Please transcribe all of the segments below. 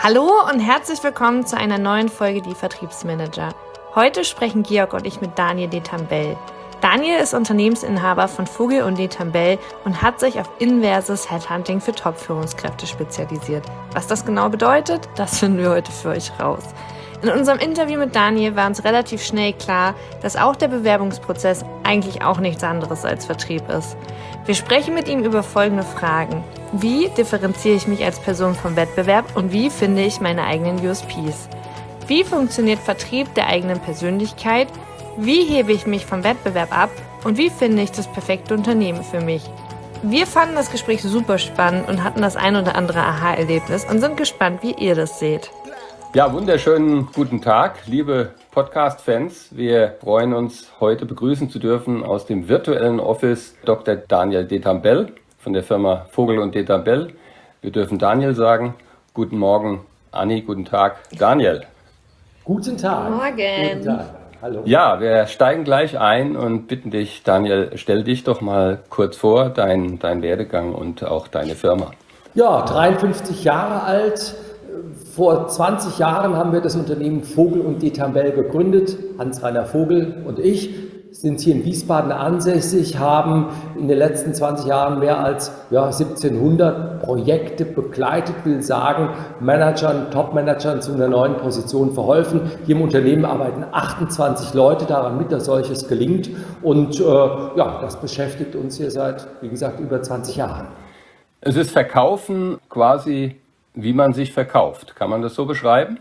Hallo und herzlich willkommen zu einer neuen Folge Die Vertriebsmanager. Heute sprechen Georg und ich mit Daniel Detambell. Daniel ist Unternehmensinhaber von Vogel und Detambell und hat sich auf inverses Headhunting für Top-Führungskräfte spezialisiert. Was das genau bedeutet, das finden wir heute für euch raus. In unserem Interview mit Daniel war uns relativ schnell klar, dass auch der Bewerbungsprozess eigentlich auch nichts anderes als Vertrieb ist. Wir sprechen mit ihm über folgende Fragen. Wie differenziere ich mich als Person vom Wettbewerb und wie finde ich meine eigenen USPs? Wie funktioniert Vertrieb der eigenen Persönlichkeit? Wie hebe ich mich vom Wettbewerb ab? Und wie finde ich das perfekte Unternehmen für mich? Wir fanden das Gespräch super spannend und hatten das ein oder andere Aha-Erlebnis und sind gespannt, wie ihr das seht. Ja, wunderschönen guten Tag, liebe Podcast-Fans. Wir freuen uns, heute begrüßen zu dürfen aus dem virtuellen Office Dr. Daniel Detambell von der Firma Vogel und Detambell. Wir dürfen Daniel sagen. Guten Morgen, Anni. Guten Tag, Daniel. Guten Tag. Morgen. Guten Tag. Hallo. Ja, wir steigen gleich ein und bitten dich, Daniel, stell dich doch mal kurz vor, dein Werdegang und auch deine Firma. Ja, 53 Jahre alt. Vor 20 Jahren haben wir das Unternehmen Vogel und Detambell gegründet. Hans-Rainer Vogel und ich sind hier in Wiesbaden ansässig, haben in den letzten 20 Jahren mehr als 1700 Projekte begleitet, will sagen, Managern, Top-Managern zu einer neuen Position verholfen. Hier im Unternehmen arbeiten 28 Leute daran mit, dass solches gelingt. Und das beschäftigt uns hier seit, wie gesagt, über 20 Jahren. Es ist Verkaufen quasi, wie man sich verkauft. Kann man das so beschreiben?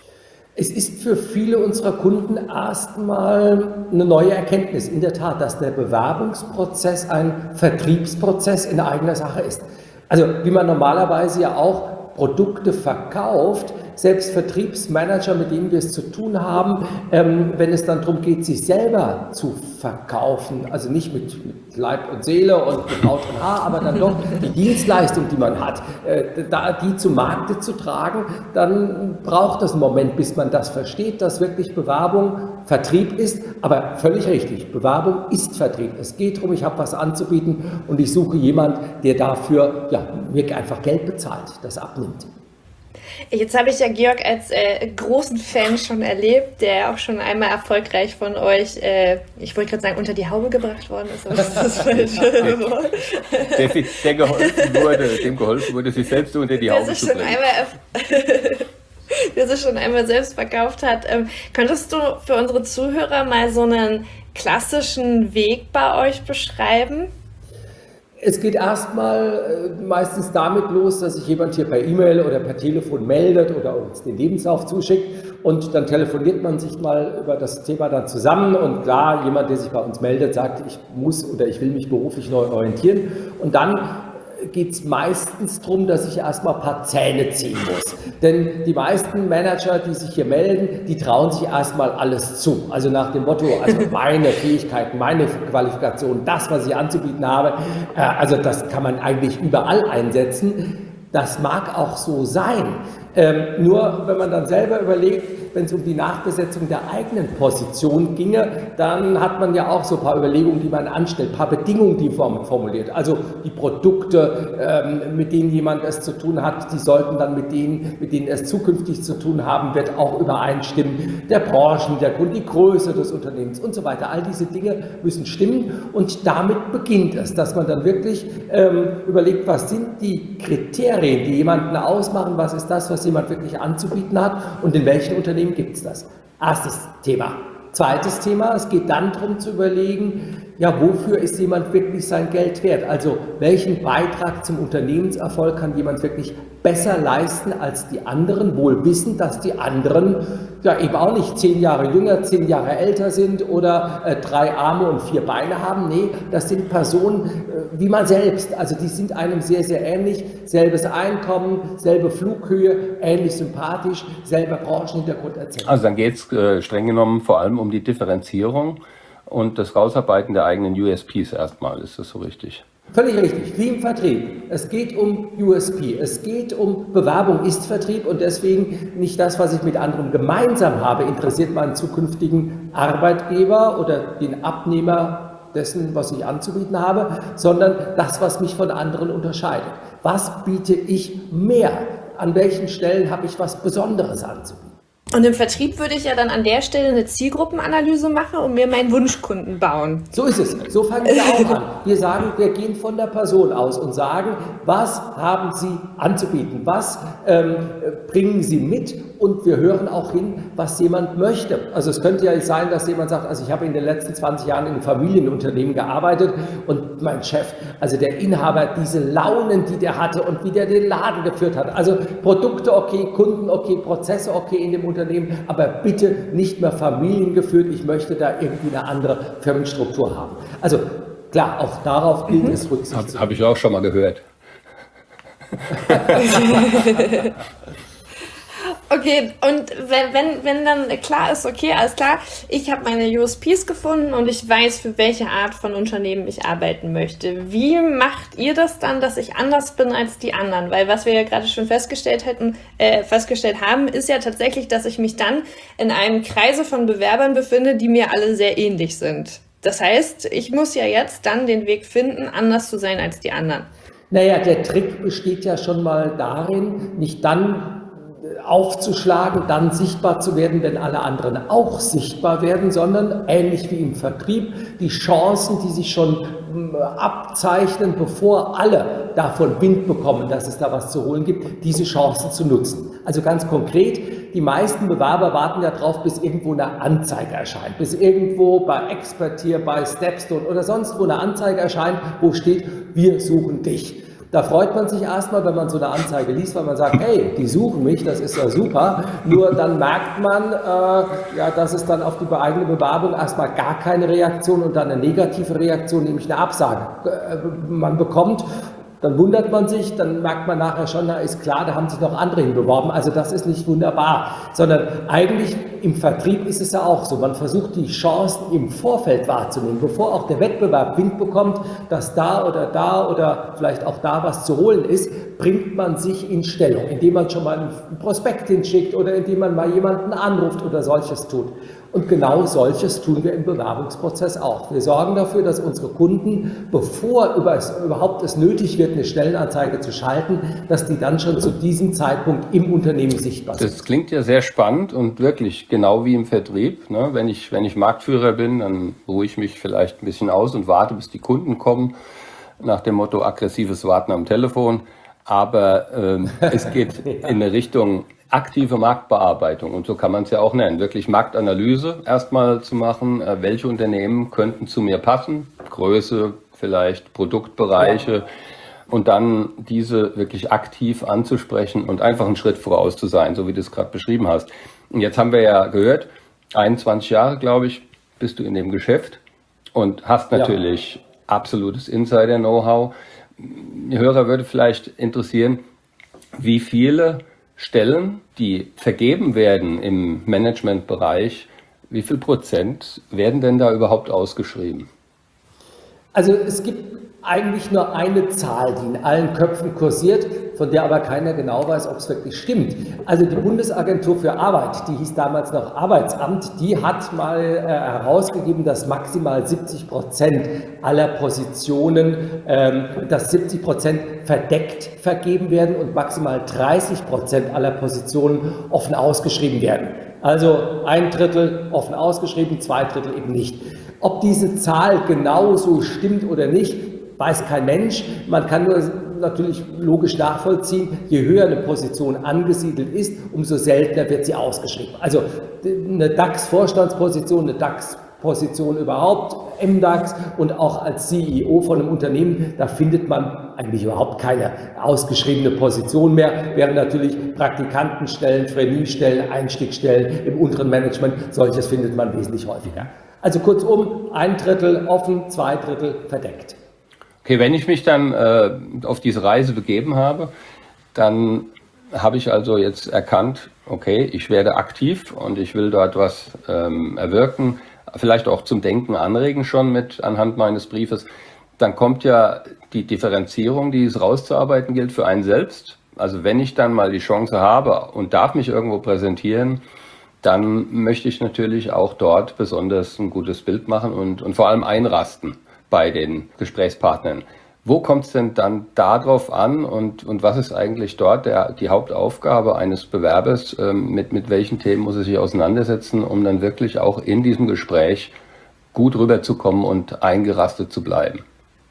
Es ist für viele unserer Kunden erstmal eine neue Erkenntnis, in der Tat, dass der Bewerbungsprozess ein Vertriebsprozess in eigener Sache ist. Also wie man normalerweise ja auch Produkte verkauft, selbst Vertriebsmanager, mit denen wir es zu tun haben, wenn es dann darum geht, sich selber zu verkaufen, also nicht mit Leib und Seele und mit Haut und Haar, aber dann doch die Dienstleistung, die man hat, die zu Markte zu tragen, dann braucht es einen Moment, bis man das versteht, dass wirklich Bewerbung Vertrieb ist, aber völlig richtig, Bewerbung ist Vertrieb. Es geht darum, ich habe was anzubieten und ich suche jemanden, der dafür mir einfach Geld bezahlt, das abnimmt. Jetzt habe ich ja Georg als großen Fan schon erlebt, der auch schon einmal erfolgreich von euch, ich wollte gerade sagen, unter die Haube gebracht worden ist, aber das ist das falsche Wort. Dem geholfen wurde, sich selbst unter die Haube zu bringen. Der sich schon einmal selbst verkauft hat. Könntest du für unsere Zuhörer mal so einen klassischen Weg bei euch beschreiben? Es geht erstmal meistens damit los, dass sich jemand hier per E-Mail oder per Telefon meldet oder uns den Lebenslauf zuschickt und dann telefoniert man sich mal über das Thema dann zusammen und klar, jemand, der sich bei uns meldet, sagt, ich muss oder ich will mich beruflich neu orientieren und dann geht es meistens darum, dass ich erstmal ein paar Zähne ziehen muss. Denn die meisten Manager, die sich hier melden, die trauen sich erstmal alles zu. Also nach dem Motto, also meine Fähigkeiten, meine Qualifikation, das, was ich anzubieten habe, also das kann man eigentlich überall einsetzen. Das mag auch so sein. Nur wenn man dann selber überlegt, wenn es um die Nachbesetzung der eigenen Position ginge, dann hat man ja auch so ein paar Überlegungen, die man anstellt, ein paar Bedingungen, die man formuliert. Also die Produkte, mit denen jemand es zu tun hat, die sollten dann mit denen es zukünftig zu tun haben, wird auch übereinstimmen. Der Branchenhintergrund, die Größe des Unternehmens und so weiter. All diese Dinge müssen stimmen und damit beginnt es, dass man dann wirklich überlegt, was sind die Kriterien, die jemanden ausmachen, was ist das, was jemand wirklich anzubieten hat und in welchen Unternehmen gibt es das. Erstes Thema. Zweites Thema, es geht dann darum zu überlegen, wofür ist jemand wirklich sein Geld wert? Also welchen Beitrag zum Unternehmenserfolg kann jemand wirklich besser leisten als die anderen, wohl wissend, dass die anderen eben auch nicht 10 Jahre jünger, 10 Jahre älter sind oder 3 Arme und 4 Beine haben. Nee, das sind Personen wie man selbst. Also die sind einem sehr, sehr ähnlich. Selbes Einkommen, selbe Flughöhe, ähnlich sympathisch, selber Branchenhintergrund etc. Also dann geht es streng genommen vor allem um die Differenzierung und das Rausarbeiten der eigenen USPs erstmal. Ist das so richtig? Völlig richtig, wie im Vertrieb. Es geht um USP, es geht um Bewerbung ist Vertrieb und deswegen nicht das, was ich mit anderen gemeinsam habe, interessiert meinen zukünftigen Arbeitgeber oder den Abnehmer dessen, was ich anzubieten habe, sondern das, was mich von anderen unterscheidet. Was biete ich mehr an welchen Stellen habe ich was Besonderes anzubieten. Und im Vertrieb würde ich ja dann an der Stelle eine Zielgruppenanalyse machen und mir meinen Wunschkunden bauen. So ist es. So fangen wir auch an. Wir gehen von der Person aus und sagen, was haben Sie anzubieten? Was bringen Sie mit? Und wir hören auch hin, was jemand möchte. Also es könnte ja sein, dass jemand sagt, also ich habe in den letzten 20 Jahren in einem Familienunternehmen gearbeitet und mein Chef, also der Inhaber, diese Launen, die der hatte und wie der den Laden geführt hat. Also Produkte okay, Kunden okay, Prozesse okay in dem Unternehmen, aber bitte nicht mehr familiengeführt. Ich möchte da irgendwie eine andere Firmenstruktur haben. Also klar, auch darauf gilt es Rücksicht zu nehmen. Habe ich auch schon mal gehört. Okay, und wenn dann klar ist, okay, alles klar, ich habe meine USPs gefunden und ich weiß, für welche Art von Unternehmen ich arbeiten möchte. Wie macht ihr das dann, dass ich anders bin als die anderen? Weil was wir ja gerade schon festgestellt haben, ist ja tatsächlich, dass ich mich dann in einem Kreise von Bewerbern befinde, die mir alle sehr ähnlich sind. Das heißt, ich muss ja jetzt dann den Weg finden, anders zu sein als die anderen. Naja, der Trick besteht ja schon mal darin, nicht dann aufzuschlagen, dann sichtbar zu werden, wenn alle anderen auch sichtbar werden, sondern ähnlich wie im Vertrieb die Chancen, die sich schon abzeichnen, bevor alle davon Wind bekommen, dass es da was zu holen gibt, diese Chancen zu nutzen. Also ganz konkret, die meisten Bewerber warten ja drauf, bis irgendwo eine Anzeige erscheint, bis irgendwo bei Expertier, bei Stepstone oder sonst wo eine Anzeige erscheint, wo steht, wir suchen dich. Da freut man sich erstmal, wenn man so eine Anzeige liest, weil man sagt, hey, die suchen mich, das ist ja super. Nur dann merkt man, dass es dann auf die eigene Bewerbung erstmal gar keine Reaktion und dann eine negative Reaktion, nämlich eine Absage man bekommt. Dann wundert man sich, dann merkt man nachher schon, da ist klar, da haben sich noch andere hinbeworben. Also das ist nicht wunderbar, sondern eigentlich im Vertrieb ist es ja auch so. Man versucht die Chancen im Vorfeld wahrzunehmen, bevor auch der Wettbewerb Wind bekommt, dass da oder vielleicht auch da was zu holen ist, bringt man sich in Stellung, indem man schon mal einen Prospekt hinschickt oder indem man mal jemanden anruft oder solches tut. Und genau solches tun wir im Bewerbungsprozess auch. Wir sorgen dafür, dass unsere Kunden, bevor überhaupt es nötig wird, eine Stellenanzeige zu schalten, dass die dann schon zu diesem Zeitpunkt im Unternehmen sichtbar sind. Das klingt ja sehr spannend und wirklich genau wie im Vertrieb. Ne? Wenn ich Marktführer bin, dann ruhe ich mich vielleicht ein bisschen aus und warte, bis die Kunden kommen, nach dem Motto aggressives Warten am Telefon. Aber es geht in eine Richtung aktive Marktbearbeitung und so kann man es ja auch nennen, wirklich Marktanalyse erstmal zu machen, welche Unternehmen könnten zu mir passen, Größe, vielleicht Produktbereiche und dann diese wirklich aktiv anzusprechen und einfach einen Schritt voraus zu sein, so wie du es gerade beschrieben hast. Und jetzt haben wir ja gehört, 21 Jahre, glaube ich, bist du in dem Geschäft und hast natürlich absolutes Insider-Know-how. Die Hörer würde vielleicht interessieren, wie viele Stellen, die vergeben werden im Managementbereich, wie viel Prozent werden denn da überhaupt ausgeschrieben? Also es gibt eigentlich nur eine Zahl, die in allen Köpfen kursiert, von der aber keiner genau weiß, ob es wirklich stimmt. Also die Bundesagentur für Arbeit, die hieß damals noch Arbeitsamt, die hat mal herausgegeben, dass maximal 70% aller Positionen, dass 70% verdeckt vergeben werden und maximal 30% aller Positionen offen ausgeschrieben werden. Also 1/3 offen ausgeschrieben, 2/3 eben nicht. Ob diese Zahl genauso stimmt oder nicht, weiß kein Mensch. Man kann nur natürlich logisch nachvollziehen, je höher eine Position angesiedelt ist, umso seltener wird sie ausgeschrieben. Also eine DAX-Vorstandsposition, eine DAX-Position überhaupt, MDAX und auch als CEO von einem Unternehmen, da findet man eigentlich überhaupt keine ausgeschriebene Position mehr. Während natürlich Praktikantenstellen, Trainee-Stellen, Einstiegsstellen im unteren Management, solches findet man wesentlich häufiger. Also kurzum, 1/3 offen, 2/3 verdeckt. Okay, wenn ich mich dann auf diese Reise begeben habe, dann habe ich also jetzt erkannt, okay, ich werde aktiv und ich will dort was erwirken, vielleicht auch zum Denken anregen schon mit anhand meines Briefes. Dann kommt ja die Differenzierung, die es rauszuarbeiten gilt für einen selbst. Also wenn ich dann mal die Chance habe und darf mich irgendwo präsentieren, dann möchte ich natürlich auch dort besonders ein gutes Bild machen und vor allem einrasten bei den Gesprächspartnern. Wo kommt es denn dann darauf an und was ist eigentlich dort die Hauptaufgabe eines Bewerbers? Mit welchen Themen muss er sich auseinandersetzen, um dann wirklich auch in diesem Gespräch gut rüberzukommen und eingerastet zu bleiben?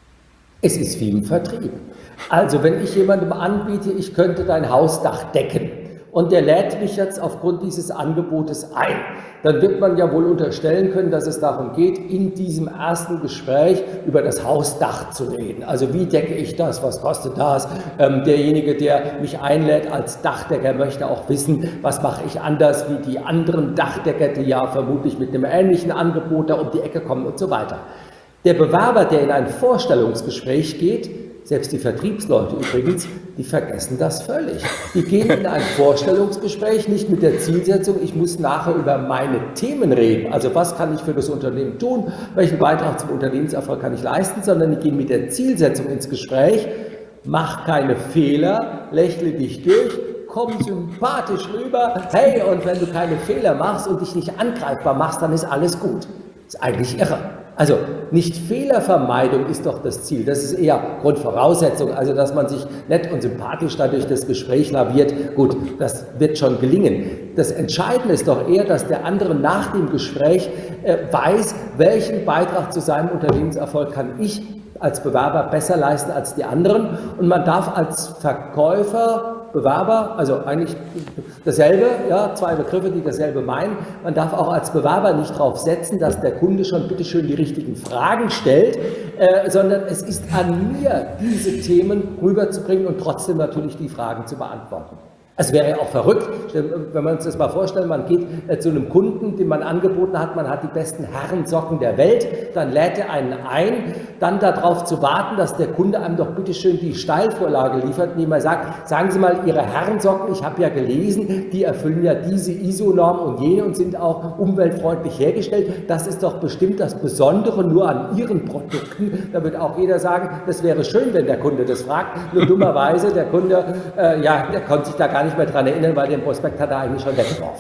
Es ist wie im Vertrieb. Also wenn ich jemandem anbiete, ich könnte dein Hausdach decken und der lädt mich jetzt aufgrund dieses Angebotes ein, dann wird man ja wohl unterstellen können, dass es darum geht, in diesem ersten Gespräch über das Hausdach zu reden. Also wie decke ich das, was kostet das? Derjenige, der mich einlädt als Dachdecker, möchte auch wissen, was mache ich anders wie die anderen Dachdecker, die ja vermutlich mit einem ähnlichen Angebot da um die Ecke kommen und so weiter. Der Bewerber, der in ein Vorstellungsgespräch geht, selbst die Vertriebsleute übrigens, die vergessen das völlig. Die gehen in ein Vorstellungsgespräch nicht mit der Zielsetzung, ich muss nachher über meine Themen reden, also was kann ich für das Unternehmen tun, welchen Beitrag zum Unternehmenserfolg kann ich leisten, sondern die gehen mit der Zielsetzung ins Gespräch, mach keine Fehler, lächle dich durch, komm sympathisch rüber, hey, und wenn du keine Fehler machst und dich nicht angreifbar machst, dann ist alles gut. Das ist eigentlich irre. Also nicht Fehlervermeidung ist doch das Ziel, das ist eher Grundvoraussetzung, also dass man sich nett und sympathisch dadurch das Gespräch navigiert, gut, das wird schon gelingen. Das Entscheidende ist doch eher, dass der andere nach dem Gespräch weiß, welchen Beitrag zu seinem Unternehmenserfolg kann ich als Bewerber besser leisten als die anderen und man darf als Verkäufer, Bewerber, also eigentlich dasselbe, ja, zwei Begriffe, die dasselbe meinen. Man darf auch als Bewerber nicht darauf setzen, dass der Kunde schon bitteschön die richtigen Fragen stellt, sondern es ist an mir, diese Themen rüberzubringen und trotzdem natürlich die Fragen zu beantworten. Es wäre ja auch verrückt, wenn wir uns das mal vorstellen, man geht zu einem Kunden, den man angeboten hat, man hat die besten Herrensocken der Welt, dann lädt er einen ein, dann darauf zu warten, dass der Kunde einem doch bitteschön die Steilvorlage liefert, indem er sagt, sagen Sie mal, Ihre Herrensocken, ich habe ja gelesen, die erfüllen ja diese ISO-Norm und jene und sind auch umweltfreundlich hergestellt. Das ist doch bestimmt das Besondere nur an Ihren Produkten. Da wird auch jeder sagen, das wäre schön, wenn der Kunde das fragt. Nur dummerweise, der Kunde, der konnte sich da gar nicht mehr dran erinnern, weil den Prospekt hat er eigentlich schon weggeworfen.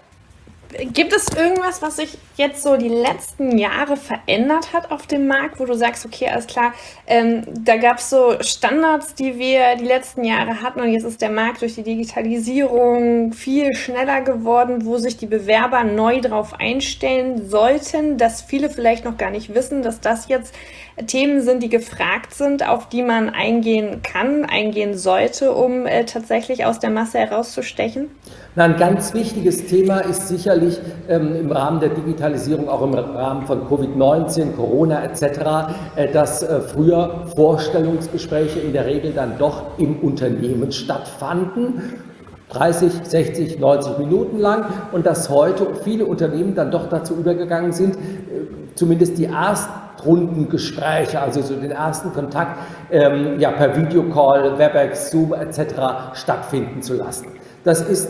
Gibt es irgendwas, was sich jetzt so die letzten Jahre verändert hat auf dem Markt, wo du sagst, okay, alles klar, da gab es so Standards, die wir die letzten Jahre hatten und jetzt ist der Markt durch die Digitalisierung viel schneller geworden, wo sich die Bewerber neu drauf einstellen sollten, dass viele vielleicht noch gar nicht wissen, dass das jetzt Themen sind, die gefragt sind, auf die man eingehen kann, eingehen sollte, um tatsächlich aus der Masse herauszustechen? Na, ein ganz wichtiges Thema ist sicherlich im Rahmen der Digitalisierung, auch im Rahmen von Covid-19, Corona etc., dass früher Vorstellungsgespräche in der Regel dann doch im Unternehmen stattfanden. 30, 60, 90 Minuten lang und dass heute viele Unternehmen dann doch dazu übergegangen sind, zumindest die Erstrundengespräche, also so den ersten Kontakt per Videocall, Webex, Zoom etc. stattfinden zu lassen. Das ist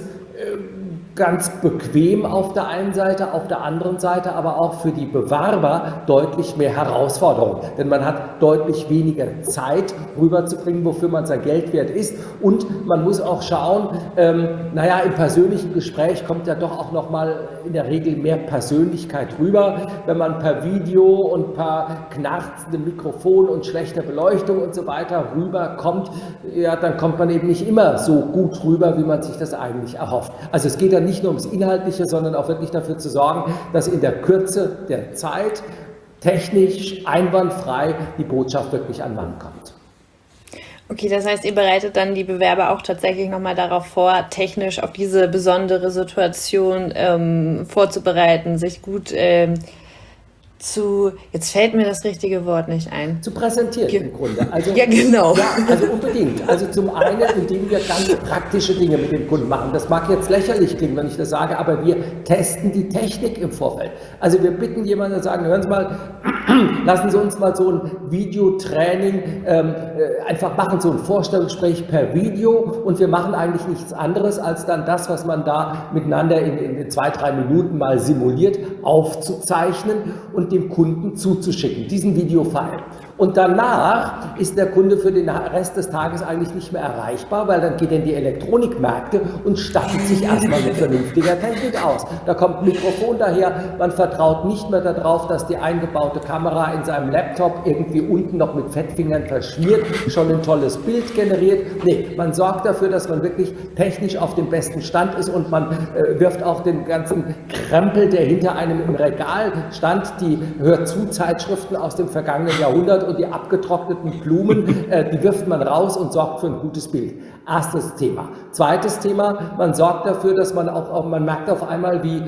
ganz bequem auf der einen Seite, auf der anderen Seite aber auch für die Bewerber deutlich mehr Herausforderung, denn man hat deutlich weniger Zeit rüberzubringen, wofür man sein Geld wert ist und man muss auch schauen, im persönlichen Gespräch kommt ja doch auch nochmal in der Regel mehr Persönlichkeit rüber, wenn man per Video und per knarzendem Mikrofon und schlechter Beleuchtung und so weiter rüberkommt, ja, dann kommt man eben nicht immer so gut rüber, wie man sich das eigentlich erhofft. Also es geht ja nicht nur ums Inhaltliche, sondern auch wirklich dafür zu sorgen, dass in der Kürze der Zeit technisch einwandfrei die Botschaft wirklich an Mann kommt. Okay, das heißt, ihr bereitet dann die Bewerber auch tatsächlich nochmal darauf vor, technisch auf diese besondere Situation vorzubereiten, sich gut jetzt fällt mir das richtige Wort nicht ein. Zu präsentieren im Grunde. Also, ja, genau. Ja, also unbedingt. Also zum einen, indem wir ganz praktische Dinge mit dem Kunden machen. Das mag jetzt lächerlich klingen, wenn ich das sage, aber wir testen die Technik im Vorfeld. Also wir bitten jemanden und sagen, hören Sie mal, lassen Sie uns mal so ein Videotraining einfach machen, so ein Vorstellungsgespräch per Video und wir machen eigentlich nichts anderes, als dann das, was man da miteinander in 2-3 Minuten mal simuliert, aufzuzeichnen und dem Kunden zuzuschicken, diesen Videofile. Und danach ist der Kunde für den Rest des Tages eigentlich nicht mehr erreichbar, weil dann geht er in die Elektronikmärkte und stattet sich erstmal mit vernünftiger Technik aus. Da kommt ein Mikrofon daher, man vertraut nicht mehr darauf, dass die eingebaute Kamera in seinem Laptop irgendwie unten noch mit Fettfingern verschmiert, schon ein tolles Bild generiert. Nee, man sorgt dafür, dass man wirklich technisch auf dem besten Stand ist und man wirft auch den ganzen Krempel, der hinter einem im Regal stand, die Hör-zu-Zeitschriften aus dem vergangenen Jahrhundert und die abgetrockneten Blumen, die wirft man raus und sorgt für ein gutes Bild. Erstes Thema. Zweites Thema, man sorgt dafür, dass man man merkt auf einmal, wie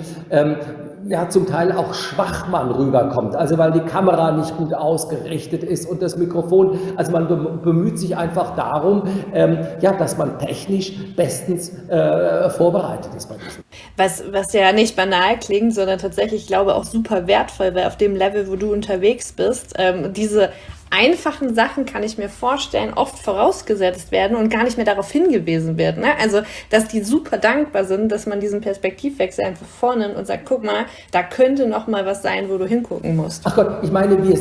zum Teil auch schwach man rüberkommt, also weil die Kamera nicht gut ausgerichtet ist und das Mikrofon, also man bemüht sich einfach darum, dass man technisch bestens vorbereitet ist bei diesem. Was ja nicht banal klingt, sondern tatsächlich, ich glaube, auch super wertvoll, weil auf dem Level, wo du unterwegs bist, diese einfachen Sachen, kann ich mir vorstellen, oft vorausgesetzt werden und gar nicht mehr darauf hingewiesen wird. Ne? Also, dass die super dankbar sind, dass man diesen Perspektivwechsel einfach vornimmt und sagt, guck mal, da könnte noch mal was sein, wo du hingucken musst. Ach Gott, ich meine, wir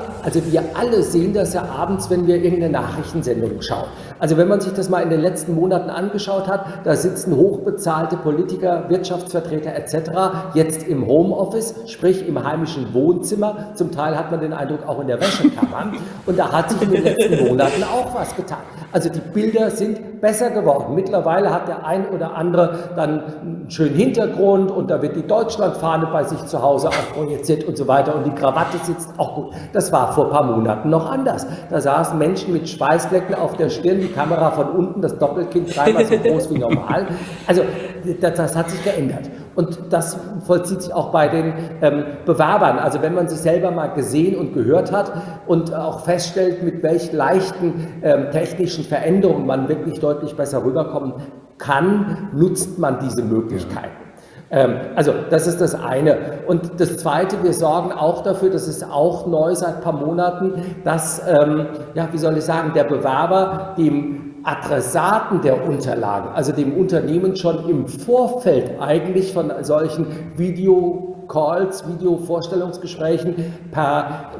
alle sehen das ja abends, wenn wir irgendeine Nachrichtensendung schauen. Also wenn man sich das mal in den letzten Monaten angeschaut hat, da sitzen hochbezahlte Politiker, Wirtschaftsvertreter etc. jetzt im Homeoffice, sprich im heimischen Wohnzimmer. Zum Teil hat man den Eindruck, auch in der Wäschekammer. Und da hat sich in den letzten Monaten auch was getan. Also die Bilder sind besser geworden. Mittlerweile hat der ein oder andere dann einen schönen Hintergrund und da wird die Deutschlandfahne bei sich zu Hause auch projiziert und so weiter und die Krawatte sitzt auch gut. Das war vor ein paar Monaten noch anders. Da saßen Menschen mit Schweißflecken auf der Stirn, die Kamera von unten, das Doppelkinn dreimal so groß wie normal. Also das hat sich geändert. Und das vollzieht sich auch bei den Bewerbern. Also wenn man sich selber mal gesehen und gehört hat und auch feststellt, mit welchen leichten technischen Veränderungen man wirklich deutlich besser rüberkommen kann, nutzt man diese Möglichkeiten. Also das ist das eine. Und das Zweite, wir sorgen auch dafür, das ist auch neu seit ein paar Monaten, dass, der Bewerber dem Adressaten der Unterlagen, also dem Unternehmen schon im Vorfeld eigentlich von solchen Videocalls, Videovorstellungsgesprächen per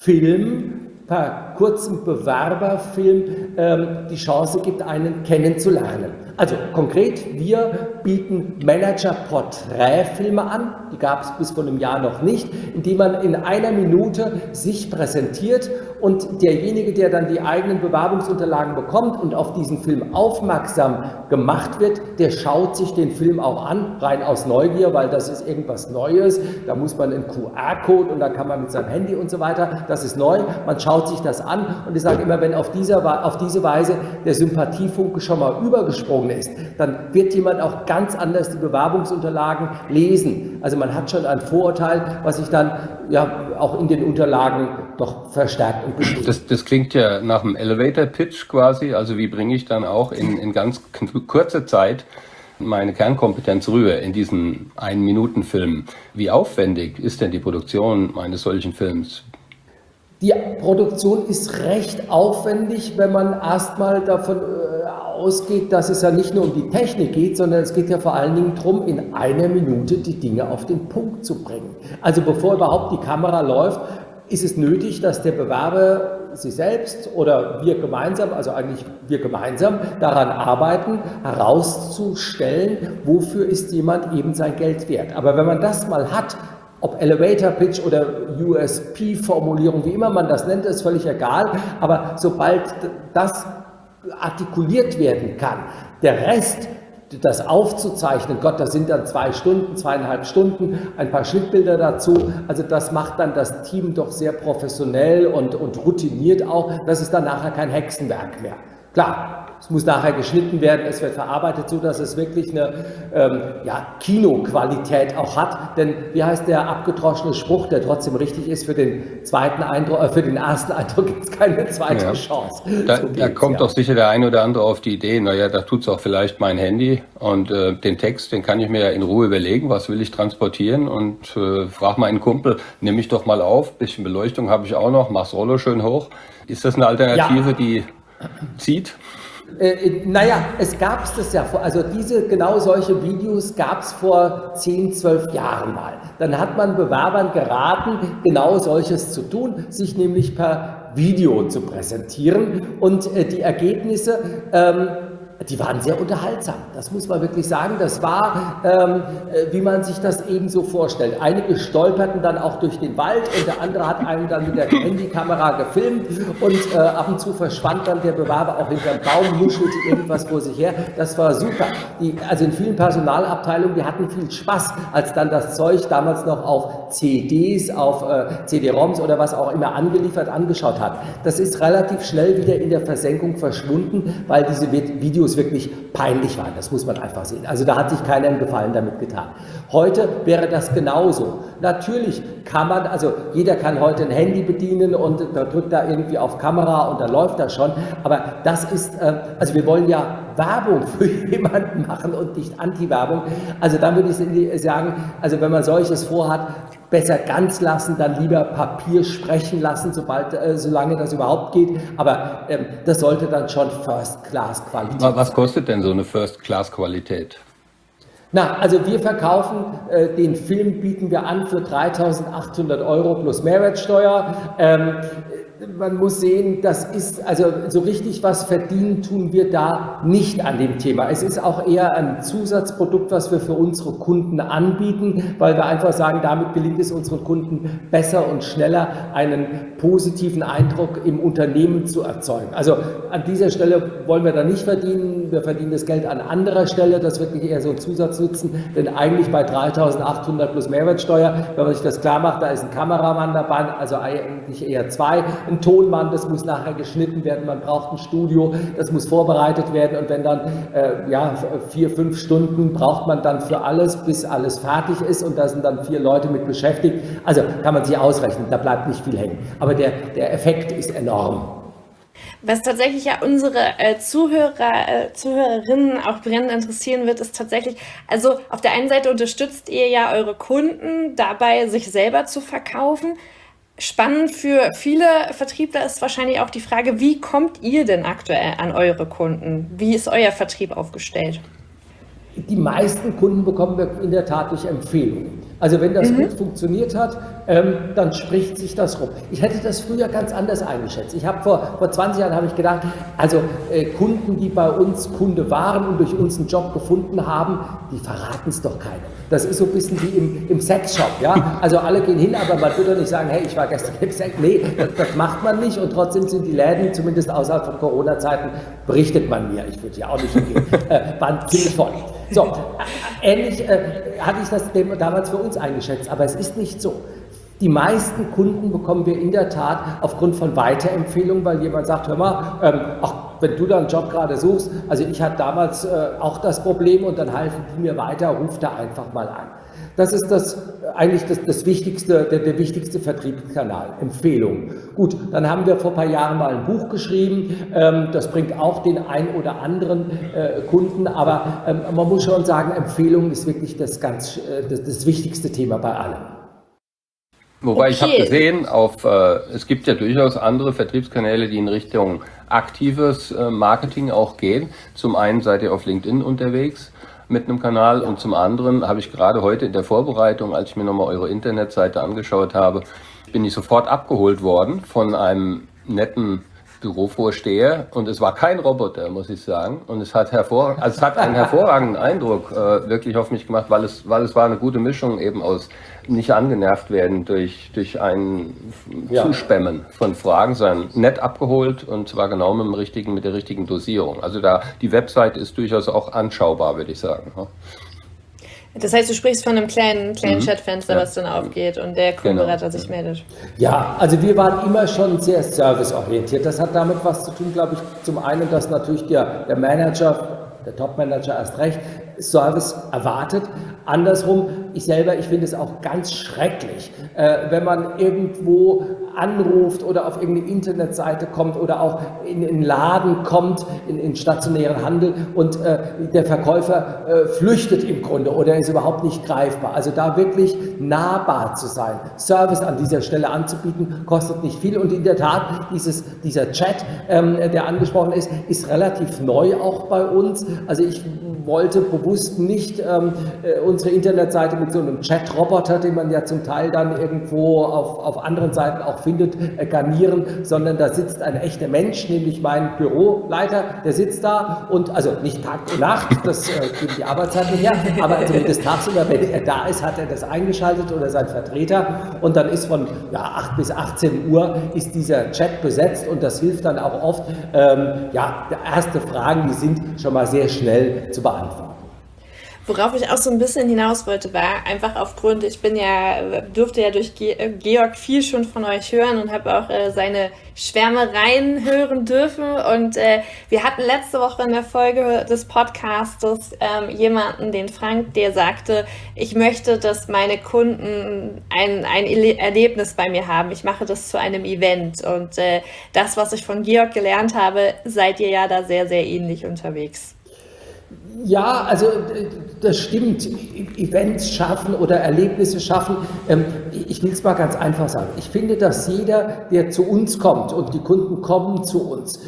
Film, per kurzem Bewerberfilm die Chance gibt, einen kennenzulernen. Also konkret, wir bieten Manager-Porträtfilme an, die gab es bis vor einem Jahr noch nicht, indem man in einer Minute sich präsentiert und derjenige, der dann die eigenen Bewerbungsunterlagen bekommt und auf diesen Film aufmerksam gemacht wird, der schaut sich den Film auch an, rein aus Neugier, weil das ist irgendwas Neues, da muss man einen QR-Code und da kann man mit seinem Handy und so weiter, das ist neu, man schaut sich das an und ich sage immer, wenn auf diese Weise der Sympathiefunke schon mal übergesprungen ist, dann wird jemand auch ganz anders die Bewerbungsunterlagen lesen. Also man hat schon ein Vorurteil, was sich dann auch in den Unterlagen doch verstärkt und bestätigt. Das klingt ja nach einem Elevator-Pitch quasi, also wie bringe ich dann auch in ganz kurzer Zeit meine Kernkompetenz rüber in diesen 1-Minuten-Film. Wie aufwendig ist denn die Produktion eines solchen Films? Die Produktion ist recht aufwendig, wenn man erstmal davon ausgeht, dass es ja nicht nur um die Technik geht, sondern es geht ja vor allen Dingen darum, in einer Minute die Dinge auf den Punkt zu bringen. Also bevor überhaupt die Kamera läuft, ist es nötig, dass der Bewerber Sie selbst oder wir gemeinsam, also eigentlich wir gemeinsam, daran arbeiten, herauszustellen, wofür ist jemand eben sein Geld wert. Aber wenn man das mal hat, ob Elevator Pitch oder USP-Formulierung, wie immer man das nennt, ist völlig egal. Aber sobald das artikuliert werden kann, der Rest, das aufzuzeichnen, Gott, das sind dann 2 Stunden, 2,5 Stunden, ein paar Schnittbilder dazu. Also das macht dann das Team doch sehr professionell und routiniert auch. Das ist dann nachher kein Hexenwerk mehr. Klar, es muss nachher geschnitten werden, es wird verarbeitet, so dass es wirklich eine Kinoqualität auch hat. Denn wie heißt der abgedroschene Spruch, der trotzdem richtig ist, für den zweiten Eindruck, für den ersten Eindruck gibt es keine zweite Chance. Da kommt doch sicher der eine oder andere auf die Idee, da tut es auch vielleicht mein Handy und den Text, den kann ich mir ja in Ruhe überlegen, was will ich transportieren und frage meinen Kumpel, nimm mich doch mal auf, bisschen Beleuchtung habe ich auch noch, mach's Rollo schön hoch. Ist das eine Alternative, die zieht? Es gab das ja, also genau solche Videos gab es vor 10, 12 Jahren mal. Dann hat man Bewerbern geraten, genau solches zu tun, sich nämlich per Video zu präsentieren. Und die Ergebnisse, die waren sehr unterhaltsam, das muss man wirklich sagen. Das war, wie man sich das eben so vorstellt. Einige stolperten dann auch durch den Wald und der andere hat einen dann mit der Handykamera gefilmt und ab und zu verschwand dann der Bewerber auch hinterm Baum, nuschelte irgendwas vor sich her. Das war super. Also in vielen Personalabteilungen, die hatten viel Spaß, als dann das Zeug damals noch auf CDs, auf CD-ROMs oder was auch immer angeschaut hat. Das ist relativ schnell wieder in der Versenkung verschwunden, weil diese Videos wirklich peinlich waren. Das muss man einfach sehen. Also da hat sich keiner einen Gefallen damit getan. Heute wäre das genauso. Natürlich kann man, also jeder kann heute ein Handy bedienen und da drückt da irgendwie auf Kamera und dann läuft das schon. Aber das ist, also wir wollen ja Werbung für jemanden machen und nicht Anti-Werbung. Also dann würde ich sagen, also wenn man solches vorhat, besser ganz lassen, dann lieber Papier sprechen lassen, solange das überhaupt geht. Aber das sollte dann schon First-Class-Qualität sein. Was kostet denn so eine First-Class-Qualität? Na, also wir verkaufen, den Film bieten wir an für 3.800 € plus Mehrwertsteuer. Man muss sehen, das ist, also so richtig was verdienen tun wir da nicht an dem Thema. Es ist auch eher ein Zusatzprodukt, was wir für unsere Kunden anbieten, weil wir einfach sagen, damit gelingt es unseren Kunden besser und schneller, einen positiven Eindruck im Unternehmen zu erzeugen. Also an dieser Stelle wollen wir da nicht verdienen. Wir verdienen das Geld an anderer Stelle. Das wird wirklich eher so ein Zusatznutzen, denn eigentlich bei 3.800 plus Mehrwertsteuer, wenn man sich das klar macht, da ist ein Kameramann dabei, also eigentlich eher zwei. Ein Tonmann, das muss nachher geschnitten werden, man braucht ein Studio, das muss vorbereitet werden und wenn dann 4-5 Stunden braucht man dann für alles, bis alles fertig ist und da sind dann 4 Leute mit beschäftigt, also kann man sich ausrechnen, da bleibt nicht viel hängen, aber der Effekt ist enorm. Was tatsächlich ja unsere Zuhörerinnen auch brennend interessieren wird, ist tatsächlich, also auf der einen Seite unterstützt ihr ja eure Kunden dabei, sich selber zu verkaufen. Spannend für viele Vertriebler ist wahrscheinlich auch die Frage, wie kommt ihr denn aktuell an eure Kunden? Wie ist euer Vertrieb aufgestellt? Die meisten Kunden bekommen wir in der Tat durch Empfehlungen. Also wenn das gut funktioniert hat, dann spricht sich das rum. Ich hätte das früher ganz anders eingeschätzt. Ich habe vor 20 Jahren habe ich gedacht, also Kunden, die bei uns Kunde waren und durch uns einen Job gefunden haben, die verraten es doch keinem. Das ist so ein bisschen wie im Sexshop, ja. Also alle gehen hin, aber man würde doch nicht sagen, hey, ich war gestern im Sex. Nee, das macht man nicht und trotzdem sind die Läden, zumindest außerhalb von Corona-Zeiten, berichtet man mir. Ich würde ja auch nicht hingehen. Waren ziemlich voll. So, ähnlich hatte ich das damals für uns eingeschätzt, aber es ist nicht so. Die meisten Kunden bekommen wir in der Tat aufgrund von Weiterempfehlungen, weil jemand sagt, hör mal, wenn du da einen Job gerade suchst, also ich hatte damals auch das Problem und dann halfen die mir weiter, ruf da einfach mal an. Das ist eigentlich das Wichtigste, der wichtigste Vertriebskanal, Empfehlungen. Gut, dann haben wir vor ein paar Jahren mal ein Buch geschrieben, das bringt auch den ein oder anderen Kunden, aber man muss schon sagen, Empfehlungen ist wirklich das wichtigste Thema bei allem. Wobei ich habe gesehen, es gibt ja durchaus andere Vertriebskanäle, die in Richtung aktives Marketing auch gehen. Zum einen seid ihr auf LinkedIn unterwegs mit einem Kanal und zum anderen habe ich gerade heute in der Vorbereitung, als ich mir nochmal eure Internetseite angeschaut habe, bin ich sofort abgeholt worden von einem netten Bürovorsteher und es war kein Roboter, muss ich sagen. Und es hat einen hervorragenden Eindruck wirklich auf mich gemacht, weil es war eine gute Mischung eben aus nicht angenervt werden durch ein Zuspammen von Fragen, sondern nett abgeholt und zwar genau mit der richtigen Dosierung. Also die Website ist durchaus auch anschaubar, würde ich sagen. Das heißt, du sprichst von einem kleinen Chatfenster, was dann aufgeht und der Kundenberater sich meldet. Ja, also wir waren immer schon sehr serviceorientiert. Das hat damit was zu tun, glaube ich, zum einen, dass natürlich der Manager, der Top-Manager erst recht, Service erwartet. Andersrum, ich finde es auch ganz schrecklich, wenn man irgendwo anruft oder auf irgendeine Internetseite kommt oder auch in einen Laden kommt, in stationären Handel und der Verkäufer flüchtet im Grunde oder ist überhaupt nicht greifbar. Also da wirklich nahbar zu sein, Service an dieser Stelle anzubieten, kostet nicht viel und in der Tat, dieser Chat, der angesprochen ist relativ neu auch bei uns. Also ich wollte bewusst nicht unsere Internetseite mit so einem Chat-Roboter, den man ja zum Teil dann irgendwo auf anderen Seiten auch findet, garnieren, sondern da sitzt ein echter Mensch, nämlich mein Büroleiter, der sitzt da und, also nicht Tag und Nacht, das gibt die Arbeitszeit nicht her, aber zumindest tagsüber, wenn er da ist, hat er das eingeschaltet oder sein Vertreter und dann ist von 8 bis 18 Uhr ist dieser Chat besetzt und das hilft dann auch oft, erste Fragen, die sind schon mal sehr schnell zu beantworten. Worauf ich auch so ein bisschen hinaus wollte, war einfach aufgrund, durfte ja durch Georg viel schon von euch hören und habe auch seine Schwärmereien hören dürfen. Und wir hatten letzte Woche in der Folge des Podcastes jemanden, den Frank, der sagte, ich möchte, dass meine Kunden ein Erlebnis bei mir haben. Ich mache das zu einem Event. Und das, was ich von Georg gelernt habe, seid ihr ja da sehr, sehr ähnlich unterwegs. Ja, also das stimmt. Events schaffen oder Erlebnisse schaffen. Ich will es mal ganz einfach sagen. Ich finde, dass jeder, der zu uns kommt und die Kunden kommen zu uns,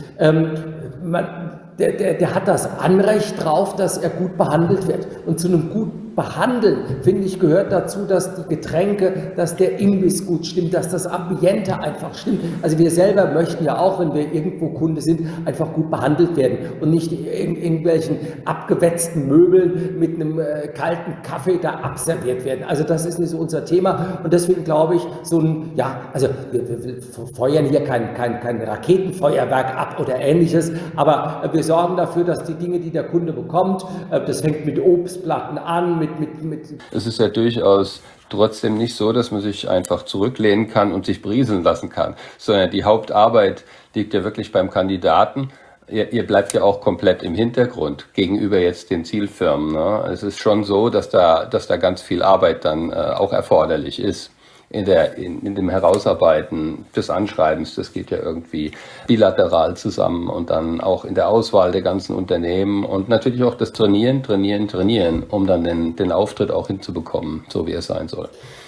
der hat das Anrecht drauf, dass er gut behandelt wird. Und zu einem gut Behandeln, finde ich, gehört dazu, dass die Getränke, dass der Imbiss gut stimmt, dass das Ambiente einfach stimmt. Also wir selber möchten ja auch, wenn wir irgendwo Kunde sind, einfach gut behandelt werden und nicht in irgendwelchen abgewetzten Möbeln mit einem kalten Kaffee da abserviert werden. Also das ist nicht so unser Thema und deswegen glaube ich, wir feuern hier kein Raketenfeuerwerk ab oder ähnliches, aber wir sorgen dafür, dass die Dinge, die der Kunde bekommt, das fängt mit Obstplatten an, Es ist ja durchaus trotzdem nicht so, dass man sich einfach zurücklehnen kann und sich berieseln lassen kann, sondern die Hauptarbeit liegt ja wirklich beim Kandidaten. Ihr bleibt ja auch komplett im Hintergrund gegenüber jetzt den Zielfirmen. Ne? Es ist schon so, dass da ganz viel Arbeit dann auch erforderlich ist. In dem Herausarbeiten des Anschreibens, das geht ja irgendwie bilateral zusammen und dann auch in der Auswahl der ganzen Unternehmen und natürlich auch das Trainieren, um dann den Auftritt auch hinzubekommen, so wie es sein soll.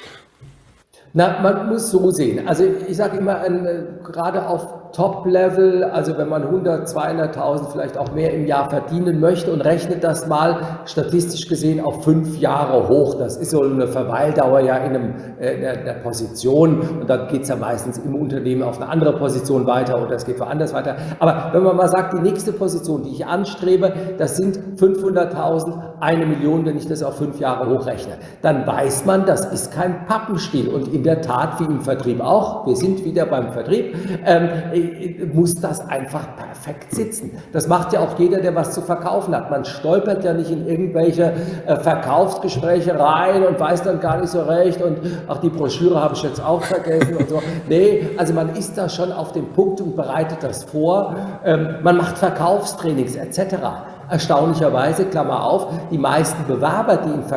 Na, man muss so sehen. Also ich sage immer, gerade auf Top-Level, also wenn man 100, 200.000, vielleicht auch mehr im Jahr verdienen möchte und rechnet das mal statistisch gesehen auf 5 Jahre hoch. Das ist so eine Verweildauer ja in einer Position und dann geht es ja meistens im Unternehmen auf eine andere Position weiter oder es geht woanders weiter. Aber wenn man mal sagt, die nächste Position, die ich anstrebe, das sind 500.000, 1 Million, wenn ich das auf 5 Jahre hochrechne, dann weiß man, das ist kein Pappenstiel. Und in der Tat, wie im Vertrieb auch, wir sind wieder beim Vertrieb, muss das einfach perfekt sitzen. Das macht ja auch jeder, der was zu verkaufen hat. Man stolpert ja nicht in irgendwelche Verkaufsgespräche rein und weiß dann gar nicht so recht und ach, die Broschüre habe ich jetzt auch vergessen und so. Nee, also man ist da schon auf dem Punkt und bereitet das vor. Man macht Verkaufstrainings etc. Erstaunlicherweise, Klammer auf, die meisten Bewerber,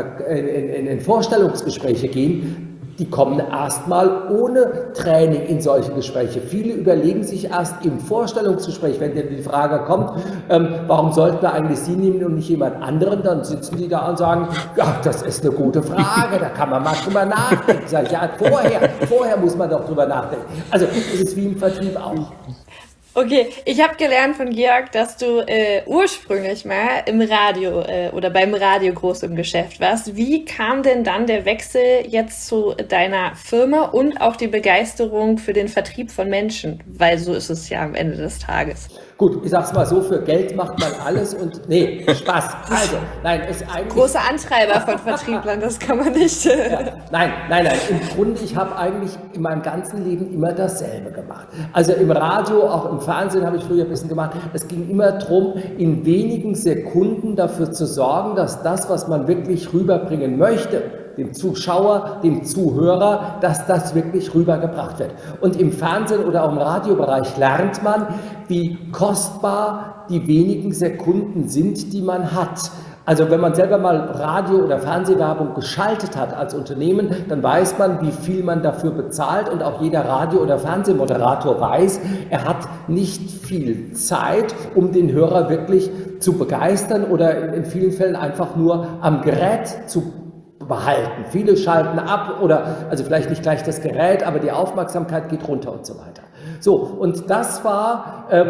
die in Vorstellungsgespräche gehen, die kommen erstmal ohne Training in solche Gespräche. Viele überlegen sich erst im Vorstellungsgespräch, wenn dann die Frage kommt, warum sollten wir eigentlich Sie nehmen und nicht jemand anderen, dann sitzen die da und sagen, ja, das ist eine gute Frage, da kann man mal drüber nachdenken. Sag ich, ja, vorher muss man doch drüber nachdenken. Also es ist wie im Vertrieb auch. Okay, ich habe gelernt von Georg, dass du ursprünglich mal im Radio oder beim Radio groß im Geschäft warst. Wie kam denn dann der Wechsel jetzt zu deiner Firma und auch die Begeisterung für den Vertrieb von Menschen? Weil so ist es ja am Ende des Tages. Gut, ich sag's mal so, für Geld macht man alles und, nee, Spaß. Also, nein, ist eigentlich... Große Antreiber von Vertrieblern, das kann man nicht... Ja, nein, im Grunde, ich habe eigentlich in meinem ganzen Leben immer dasselbe gemacht. Also im Radio, auch im Fernsehen habe ich früher ein bisschen gemacht. Es ging immer darum, in wenigen Sekunden dafür zu sorgen, dass das, was man wirklich rüberbringen möchte, dem Zuschauer, dem Zuhörer, dass das wirklich rübergebracht wird. Und im Fernsehen oder auch im Radiobereich lernt man, wie kostbar die wenigen Sekunden sind, die man hat. Also wenn man selber mal Radio- oder Fernsehwerbung geschaltet hat als Unternehmen, dann weiß man, wie viel man dafür bezahlt und auch jeder Radio- oder Fernsehmoderator weiß, er hat nicht viel Zeit, um den Hörer wirklich zu begeistern oder in vielen Fällen einfach nur am Gerät zu behalten. Viele schalten ab oder, also vielleicht nicht gleich das Gerät, aber die Aufmerksamkeit geht runter und so weiter. So, und das war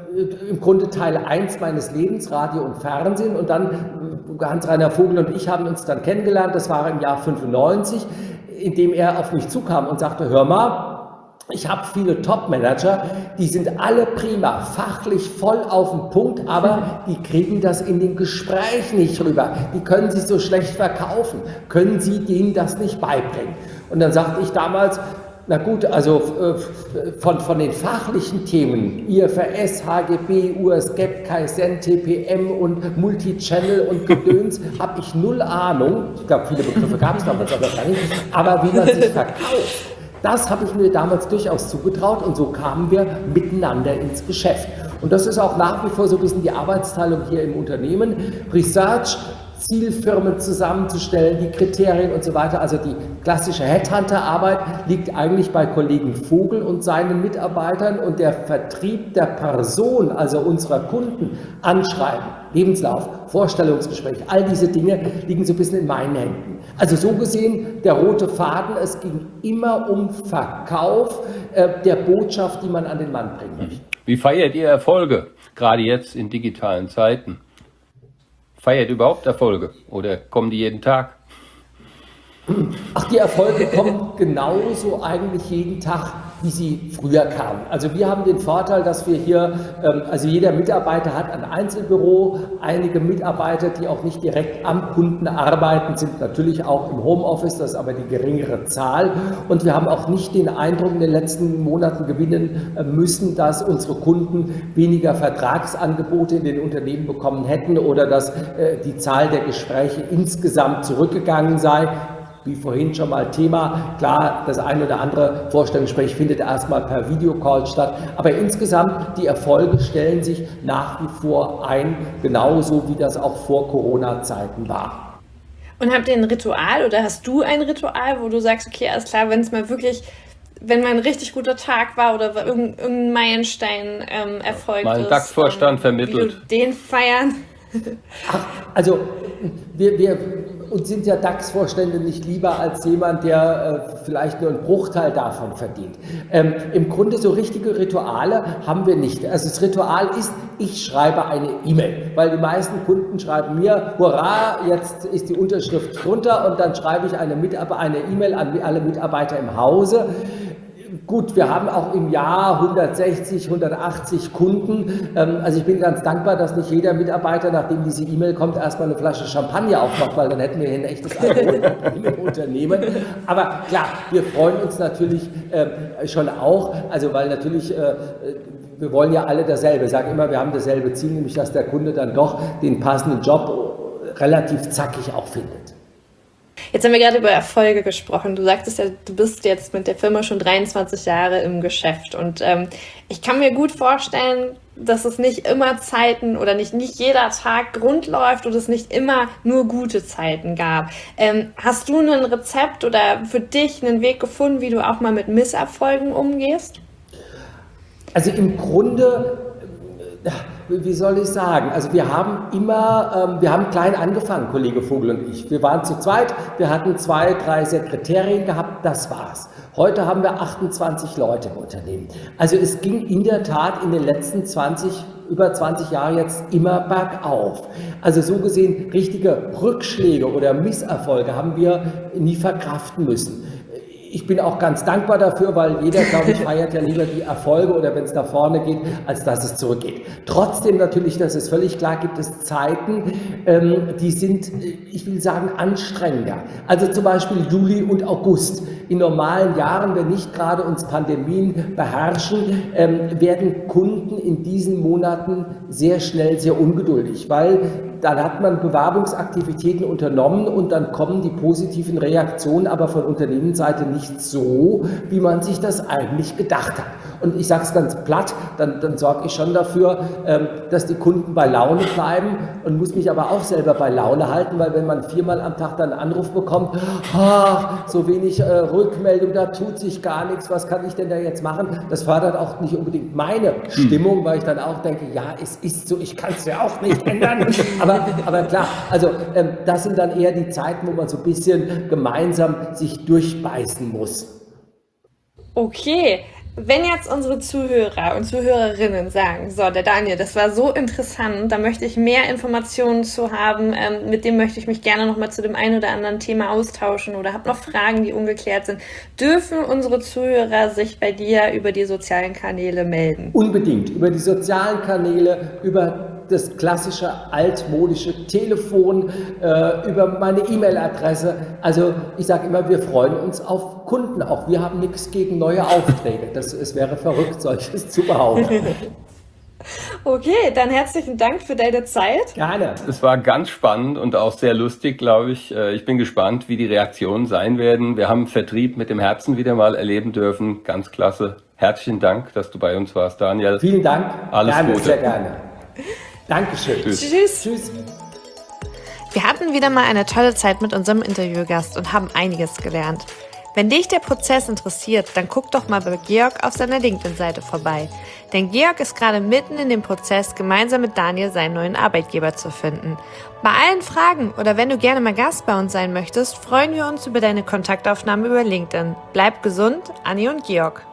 im Grunde Teil 1 meines Lebens, Radio und Fernsehen. Und dann Hans-Rainer Vogel und ich haben uns dann kennengelernt, das war im Jahr 95, indem er auf mich zukam und sagte, hör mal, ich habe viele Top-Manager, die sind alle prima, fachlich voll auf den Punkt, aber die kriegen das in den Gesprächen nicht rüber. Die können sich so schlecht verkaufen. Können Sie denen das nicht beibringen? Und dann sagte ich damals, na gut, also von den fachlichen Themen, IFRS, HGB, US-GAAP, Kaizen, TPM und Multichannel und Gedöns, habe ich null Ahnung. Ich glaube, viele Begriffe gab es damals aber gar nicht. Aber wie man sich verkauft, das habe ich mir damals durchaus zugetraut und so kamen wir miteinander ins Geschäft. Und das ist auch nach wie vor so ein bisschen die Arbeitsteilung hier im Unternehmen. Research, Zielfirmen zusammenzustellen, die Kriterien und so weiter. Also die klassische Headhunter-Arbeit liegt eigentlich bei Kollegen Vogel und seinen Mitarbeitern und der Vertrieb der Person, also unserer Kunden, Anschreiben, Lebenslauf, Vorstellungsgespräch, all diese Dinge liegen so ein bisschen in meinen Händen. Also so gesehen, der rote Faden, es ging immer um Verkauf der Botschaft, die man an den Mann bringen möchte. Wie feiert ihr Erfolge, gerade jetzt in digitalen Zeiten? Feiert überhaupt Erfolge oder kommen die jeden Tag? Ach, die Erfolge kommen genauso eigentlich jeden Tag, wie sie früher kamen. Also wir haben den Vorteil, dass wir hier, also jeder Mitarbeiter hat ein Einzelbüro, einige Mitarbeiter, die auch nicht direkt am Kunden arbeiten, sind natürlich auch im Homeoffice, das ist aber die geringere Zahl. Und wir haben auch nicht den Eindruck in den letzten Monaten gewinnen müssen, dass unsere Kunden weniger Vertragsangebote in den Unternehmen bekommen hätten oder dass die Zahl der Gespräche insgesamt zurückgegangen sei. Wie vorhin schon mal Thema, klar, das ein oder andere Vorstellungsgespräch findet erstmal per Videocall statt, aber insgesamt die Erfolge stellen sich nach wie vor ein, genauso wie das auch vor Corona-Zeiten war. Und habt ihr ein Ritual oder hast du ein Ritual, wo du sagst, okay, alles klar, wenn es mal wirklich, wenn mal ein richtig guter Tag war oder irgendein Meilenstein erfolgt mal ein ist, DAX-Vorstand vermittelt. Wie du den feiern? Ach, also uns sind ja DAX-Vorstände nicht lieber als jemand, der vielleicht nur einen Bruchteil davon verdient. Im Grunde so richtige Rituale haben wir nicht. Also das Ritual ist, ich schreibe eine E-Mail, weil die meisten Kunden schreiben mir, hurra, jetzt ist die Unterschrift drunter und dann schreibe ich eine E-Mail an alle Mitarbeiter im Hause. Gut, wir haben auch im Jahr 160, 180 Kunden. Also ich bin ganz dankbar, dass nicht jeder Mitarbeiter, nachdem diese E-Mail kommt, erstmal eine Flasche Champagner aufmacht, weil dann hätten wir hier ein echtes Alkoholproblem im Unternehmen. Aber klar, wir freuen uns natürlich schon auch, also weil natürlich wir wollen ja alle dasselbe. Ich sage immer, wir haben dasselbe Ziel, nämlich dass der Kunde dann doch den passenden Job relativ zackig auch findet. Jetzt haben wir gerade über Erfolge gesprochen. Du sagtest ja, du bist jetzt mit der Firma schon 23 Jahre im Geschäft und ich kann mir gut vorstellen, dass es nicht immer Zeiten oder nicht jeder Tag rund läuft und es nicht immer nur gute Zeiten gab. Hast du ein Rezept oder für dich einen Weg gefunden, wie du auch mal mit Misserfolgen umgehst? Also im Grunde, wie soll ich sagen, also wir haben klein angefangen, Kollege Vogel und ich. Wir waren zu zweit, wir hatten 2, 3 Sekretärinnen gehabt, das war's. Heute haben wir 28 Leute im Unternehmen. Also es ging in der Tat in den letzten über 20 Jahren jetzt immer bergauf. Also so gesehen, richtige Rückschläge oder Misserfolge haben wir nie verkraften müssen. Ich bin auch ganz dankbar dafür, weil jeder, glaube ich, feiert ja lieber die Erfolge oder wenn es nach vorne geht, als dass es zurückgeht. Trotzdem natürlich, das ist völlig klar, gibt es Zeiten, die sind, ich will sagen, anstrengender. Also zum Beispiel Juli und August. In normalen Jahren, wenn nicht gerade uns Pandemien beherrschen, werden Kunden in diesen Monaten sehr schnell sehr ungeduldig, weil dann hat man Bewerbungsaktivitäten unternommen und dann kommen die positiven Reaktionen aber von Unternehmensseite nicht so, wie man sich das eigentlich gedacht hat. Und ich sage es ganz platt, dann sorge ich schon dafür, dass die Kunden bei Laune bleiben und muss mich aber auch selber bei Laune halten, weil wenn man 4-mal am Tag dann einen Anruf bekommt, so wenig Rückmeldung, da tut sich gar nichts, was kann ich denn da jetzt machen? Das fördert auch nicht unbedingt meine Stimmung, weil ich dann auch denke, ja, es ist so, ich kann es ja auch nicht ändern. Aber klar, also das sind dann eher die Zeiten, wo man so ein bisschen gemeinsam sich durchbeißen muss. Okay, Wenn jetzt unsere Zuhörer und Zuhörerinnen sagen, so, der Daniel, das war so interessant, da möchte ich mehr Informationen zu haben, mit dem möchte ich mich gerne nochmal zu dem einen oder anderen Thema austauschen oder habe noch Fragen, die ungeklärt sind, dürfen unsere Zuhörer sich bei dir über die sozialen Kanäle melden? Unbedingt, über die sozialen Kanäle, über das klassische altmodische Telefon, über meine E-Mail-Adresse. Also ich sage immer, wir freuen uns auf Kunden. Auch wir haben nichts gegen neue Aufträge. Es wäre verrückt, solches zu behaupten. Okay, dann herzlichen Dank für deine Zeit. Gerne. Es war ganz spannend und auch sehr lustig, glaube ich. Ich bin gespannt, wie die Reaktionen sein werden. Wir haben Vertrieb mit dem Herzen wieder mal erleben dürfen. Ganz klasse. Herzlichen Dank, dass du bei uns warst, Daniel. Vielen Dank. Alles gerne, Gute. sehr gerne. Dankeschön. Tschüss. Tschüss. Wir hatten wieder mal eine tolle Zeit mit unserem Interviewgast und haben einiges gelernt. Wenn dich der Prozess interessiert, dann guck doch mal bei Georg auf seiner LinkedIn-Seite vorbei. Denn Georg ist gerade mitten in dem Prozess, gemeinsam mit Daniel seinen neuen Arbeitgeber zu finden. Bei allen Fragen oder wenn du gerne mal Gast bei uns sein möchtest, freuen wir uns über deine Kontaktaufnahme über LinkedIn. Bleib gesund, Anni und Georg.